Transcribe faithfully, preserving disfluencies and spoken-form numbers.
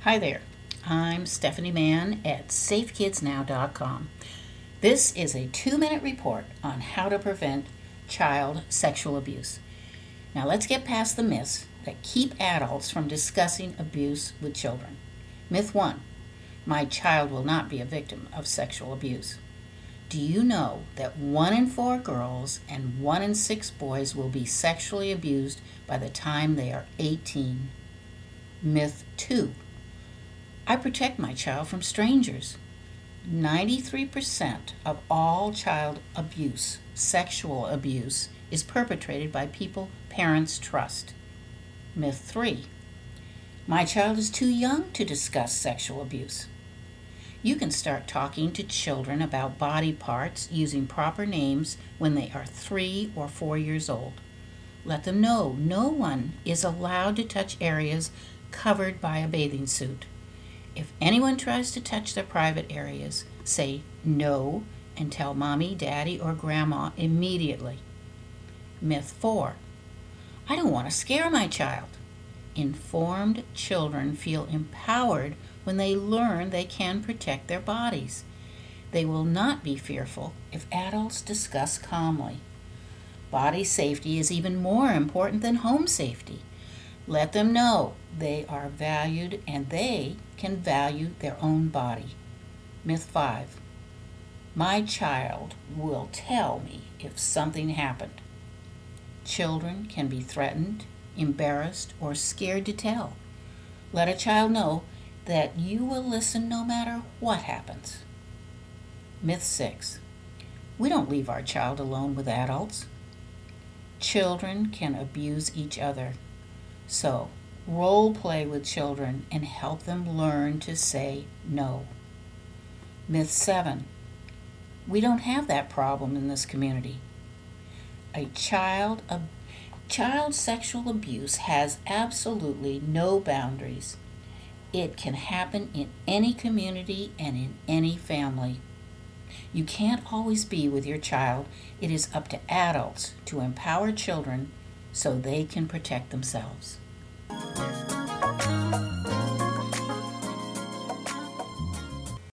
Hi there, I'm Stephanie Mann at safe kids now dot com. This is a two minute report on how to prevent child sexual abuse. Now let's get past the myths that keep adults from discussing abuse with children. Myth one: my child will not be a victim of sexual abuse. Do you know that one in four girls and one in six boys will be sexually abused by the time they are eighteen? Myth two: I protect my child from strangers. ninety-three percent of all child abuse, sexual abuse, is perpetrated by people parents trust. Myth three: my child is too young to discuss sexual abuse. You can start talking to children about body parts using proper names when they are three or four years old. Let them know no one is allowed to touch areas covered by a bathing suit. If anyone tries to touch their private areas, say no and tell mommy, daddy, or grandma immediately. Myth four: I don't want to scare my child. Informed children feel empowered when they learn they can protect their bodies. They will not be fearful if adults discuss calmly. Body safety is even more important than home safety. Let them know they are valued and they can value their own body. Myth five: my child will tell me if something happened. Children can be threatened, embarrassed, or scared to tell. Let a child know that you will listen no matter what happens. Myth six: we don't leave our child alone with adults. Children can abuse each other. So, role play with children and help them learn to say no. Myth seven: we don't have that problem in this community. A child a child sexual abuse has absolutely no boundaries. It can happen in any community and in any family. You can't always be with your child. It is up to adults to empower children so they can protect themselves.